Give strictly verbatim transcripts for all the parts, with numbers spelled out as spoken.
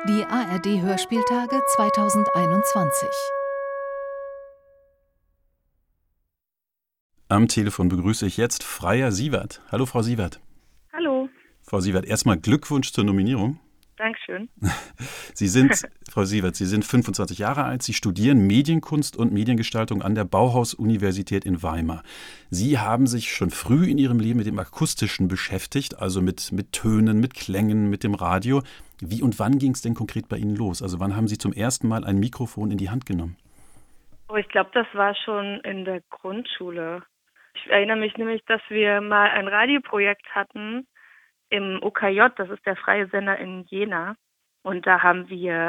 Die A R D-Hörspieltage zweitausendeinundzwanzig. Am Telefon begrüße ich jetzt Freya Sievert. Hallo, Frau Sievert. Hallo. Frau Sievert, erstmal Glückwunsch zur Nominierung. Dankeschön. Sie sind, Frau Sievert, Sie sind fünfundzwanzig Jahre alt. Sie studieren Medienkunst und Mediengestaltung an der Bauhaus-Universität in Weimar. Sie haben sich schon früh in Ihrem Leben mit dem Akustischen beschäftigt, also mit, mit Tönen, mit Klängen, mit dem Radio. Wie und wann ging es denn konkret bei Ihnen los? Also wann haben Sie zum ersten Mal ein Mikrofon in die Hand genommen? Oh, ich glaube, das war schon in der Grundschule. Ich erinnere mich nämlich, dass wir mal ein Radioprojekt hatten im O K J, das ist der freie Sender in Jena. Und da haben wir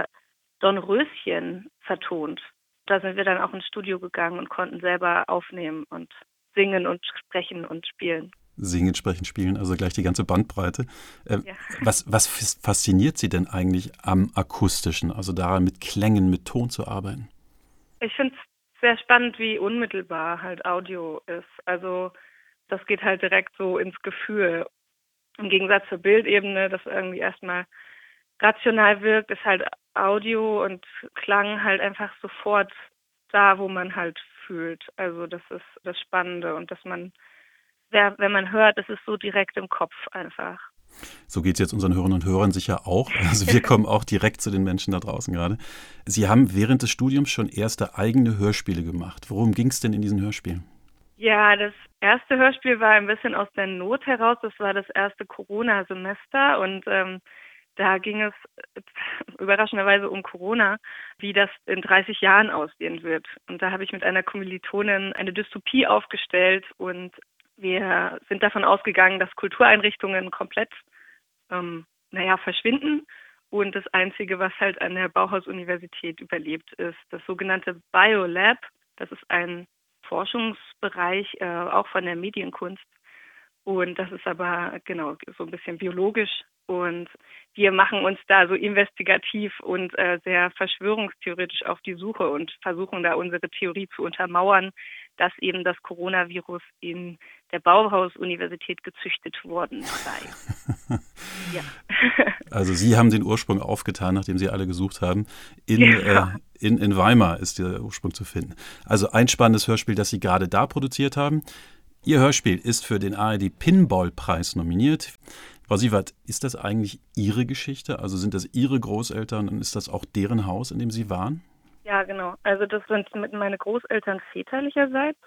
Dornröschen vertont. Da sind wir dann auch ins Studio gegangen und konnten selber aufnehmen und singen und sprechen und spielen. Singen, sprechen, spielen, also gleich die ganze Bandbreite. Äh, Ja. was, was fasziniert Sie denn eigentlich am Akustischen, also daran mit Klängen, mit Ton zu arbeiten? Ich finde es sehr spannend, wie unmittelbar halt Audio ist. Also das geht halt direkt so ins Gefühl. Im Gegensatz zur Bildebene, das irgendwie erstmal rational wirkt, ist halt Audio und Klang halt einfach sofort da, wo man halt fühlt. Also das ist das Spannende und dass man, wenn man hört, ist es so direkt im Kopf einfach. So geht es jetzt unseren Hörern und Hörern sicher auch. Also wir kommen auch direkt zu den Menschen da draußen gerade. Sie haben während des Studiums schon erste eigene Hörspiele gemacht. Worum ging es denn in diesen Hörspielen? Ja, das erste Hörspiel war ein bisschen aus der Not heraus. Das war das erste Corona-Semester und ähm, da ging es überraschenderweise um Corona, wie das in dreißig Jahren aussehen wird. Und da habe ich mit einer Kommilitonin eine Dystopie aufgestellt und wir sind davon ausgegangen, dass Kultureinrichtungen komplett, ähm, naja, verschwinden. Und das Einzige, was halt an der Bauhaus-Universität überlebt, ist das sogenannte Biolab. Das ist ein Forschungsbereich, äh, auch von der Medienkunst. Und das ist aber, genau, so ein bisschen biologisch. Und wir machen uns da so investigativ und äh, sehr verschwörungstheoretisch auf die Suche und versuchen da unsere Theorie zu untermauern, dass eben das Coronavirus in der Bauhaus-Universität gezüchtet worden sei. Ja. Also Sie haben den Ursprung aufgetan, nachdem Sie alle gesucht haben. In, Ja. äh, in, in Weimar ist der Ursprung zu finden. Also ein spannendes Hörspiel, das Sie gerade da produziert haben. Ihr Hörspiel ist für den A R D-Pinball-Preis nominiert. Frau Sievert, ist das eigentlich Ihre Geschichte? Also sind das Ihre Großeltern und ist das auch deren Haus, in dem Sie waren? Ja, genau. Also das sind mit meine Großeltern väterlicherseits.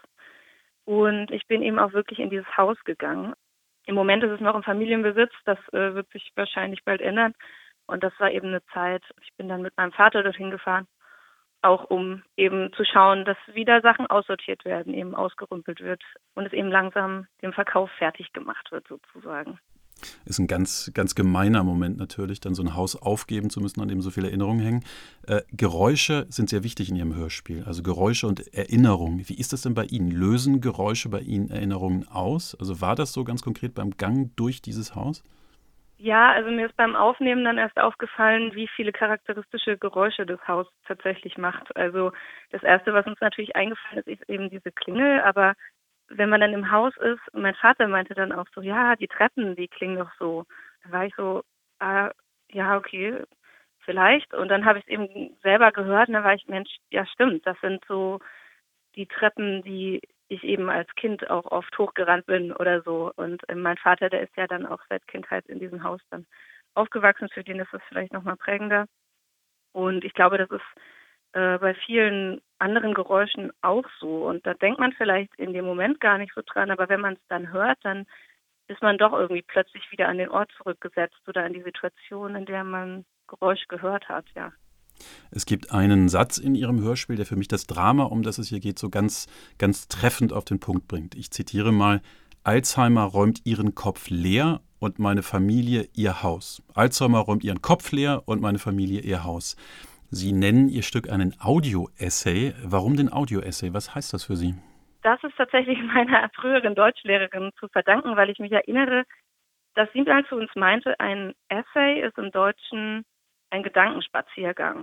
Und ich bin eben auch wirklich in dieses Haus gegangen. Im Moment ist es noch im Familienbesitz. Das äh, wird sich wahrscheinlich bald ändern. Und das war eben eine Zeit, ich bin dann mit meinem Vater dorthin gefahren, auch um eben zu schauen, dass wieder Sachen aussortiert werden, eben ausgerümpelt wird und es eben langsam dem Verkauf fertig gemacht wird sozusagen. Ist ein ganz, ganz gemeiner Moment natürlich, dann so ein Haus aufgeben zu müssen, an dem so viele Erinnerungen hängen. Äh, Geräusche sind sehr wichtig in Ihrem Hörspiel, also Geräusche und Erinnerungen. Wie ist das denn bei Ihnen? Lösen Geräusche bei Ihnen Erinnerungen aus? Also war das so ganz konkret beim Gang durch dieses Haus? Ja, also mir ist beim Aufnehmen dann erst aufgefallen, wie viele charakteristische Geräusche das Haus tatsächlich macht. Also das Erste, was uns natürlich eingefallen ist, ist eben diese Klingel, aber wenn man dann im Haus ist, mein Vater meinte dann auch so, ja, die Treppen, die klingen doch so. Da war ich so, ah, ja, okay, vielleicht. Und dann habe ich es eben selber gehört und dann war ich, Mensch, ja stimmt, das sind so die Treppen, die ich eben als Kind auch oft hochgerannt bin oder so. Und äh, mein Vater, der ist ja dann auch seit Kindheit in diesem Haus dann aufgewachsen. Für den ist das vielleicht nochmal prägender. Und ich glaube, das ist äh, bei vielen anderen Geräuschen auch so. Und da denkt man vielleicht in dem Moment gar nicht so dran, aber wenn man es dann hört, dann ist man doch irgendwie plötzlich wieder an den Ort zurückgesetzt oder an die Situation, in der man Geräusch gehört hat, ja. Es gibt einen Satz in Ihrem Hörspiel, der für mich das Drama, um das es hier geht, so ganz, ganz treffend auf den Punkt bringt. Ich zitiere mal: Alzheimer räumt ihren Kopf leer und meine Familie ihr Haus. Alzheimer räumt ihren Kopf leer und meine Familie ihr Haus. Sie nennen Ihr Stück einen Audio-Essay. Warum den Audio-Essay? Was heißt das für Sie? Das ist tatsächlich meiner früheren Deutschlehrerin zu verdanken, weil ich mich erinnere, dass sie mal zu uns meinte, ein Essay ist im Deutschen ein Gedankenspaziergang.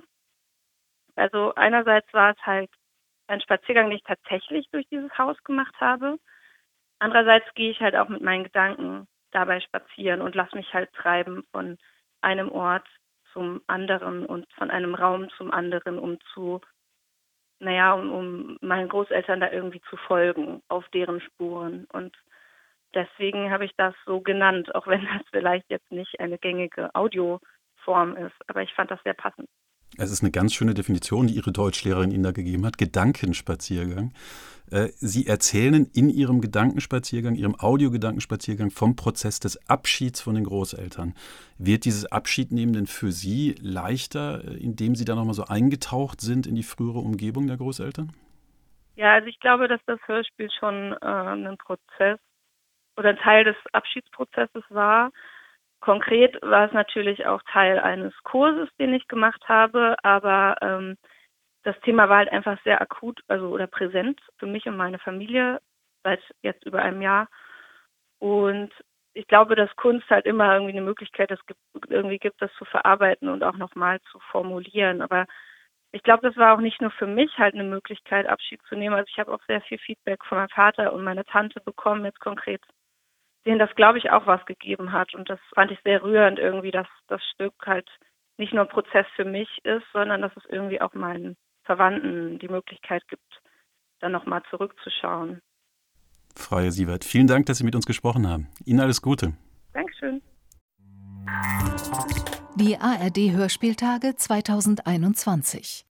Also einerseits war es halt ein Spaziergang, den ich tatsächlich durch dieses Haus gemacht habe. Andererseits gehe ich halt auch mit meinen Gedanken dabei spazieren und lasse mich halt treiben von einem Ort zum anderen und von einem Raum zum anderen, um zu, naja, um, um meinen Großeltern da irgendwie zu folgen, auf deren Spuren. Und deswegen habe ich das so genannt, auch wenn das vielleicht jetzt nicht eine gängige Audioform ist. Aber ich fand das sehr passend. Es ist eine ganz schöne Definition, die Ihre Deutschlehrerin Ihnen da gegeben hat. Gedankenspaziergang. Sie erzählen in Ihrem Gedankenspaziergang, Ihrem Audiogedankenspaziergang vom Prozess des Abschieds von den Großeltern. Wird dieses Abschiednehmen denn für Sie leichter, indem Sie da nochmal so eingetaucht sind in die frühere Umgebung der Großeltern? Ja, also ich glaube, dass das Hörspiel schon äh, ein Prozess oder ein Teil des Abschiedsprozesses war. Konkret war es natürlich auch Teil eines Kurses, den ich gemacht habe, aber ähm, das Thema war halt einfach sehr akut, also oder präsent für mich und meine Familie seit jetzt über einem Jahr. Und ich glaube, dass Kunst halt immer irgendwie eine Möglichkeit es gibt, irgendwie gibt, das zu verarbeiten und auch nochmal zu formulieren. Aber ich glaube, das war auch nicht nur für mich halt eine Möglichkeit, Abschied zu nehmen. Also ich habe auch sehr viel Feedback von meinem Vater und meiner Tante bekommen, jetzt konkret, denen das, glaube ich, auch was gegeben hat. Und das fand ich sehr rührend irgendwie, dass das Stück halt nicht nur ein Prozess für mich ist, sondern dass es irgendwie auch meinen Verwandten die Möglichkeit gibt, dann nochmal zurückzuschauen. Frau Sievert, vielen Dank, dass Sie mit uns gesprochen haben. Ihnen alles Gute. Dankeschön. Die A R D-Hörspieltage zweitausendeinundzwanzig.